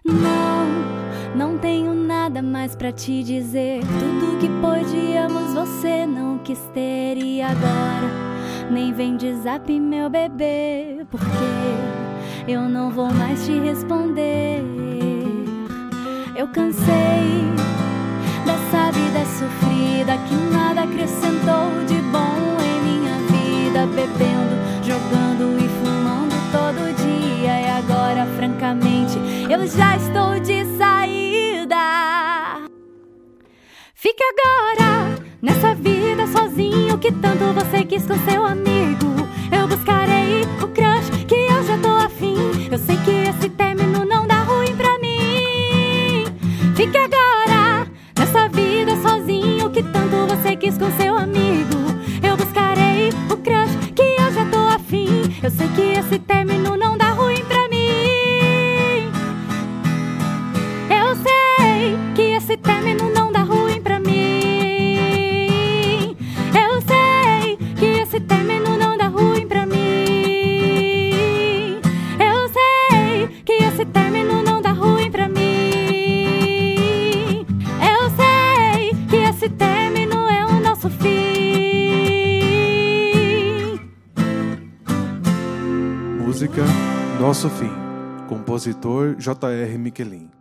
Não tenho nada mais pra te dizer. Tudo que podíamos você não quis ter. E agora nem vem de zap, meu bebê, porque eu não vou mais te responder. Eu cansei dessa vida sofrida que nada acrescentou de bom em minha vida. Bebendo, jogando e fumando todo dia. E agora, francamente, eu já estou de saída. Fique agora nessa vida sozinho que tanto você quis com seu amigo. Eu buscarei o crush que eu já tô afim. Eu sei que esse término não dá ruim pra mim. Fique agora nessa vida sozinho que tanto você quis com seu amigo. Eu buscarei o crush que eu já tô afim. Eu sei que esse término não dá ruim pra mim. Eu sei que esse término não dá ruim pra mim. Eu sei que esse término não dá ruim pra mim. Eu sei que esse término não dá ruim pra mim. Eu sei que esse término é o nosso fim. Música Nosso Fim. Compositor J.R. Miquelin.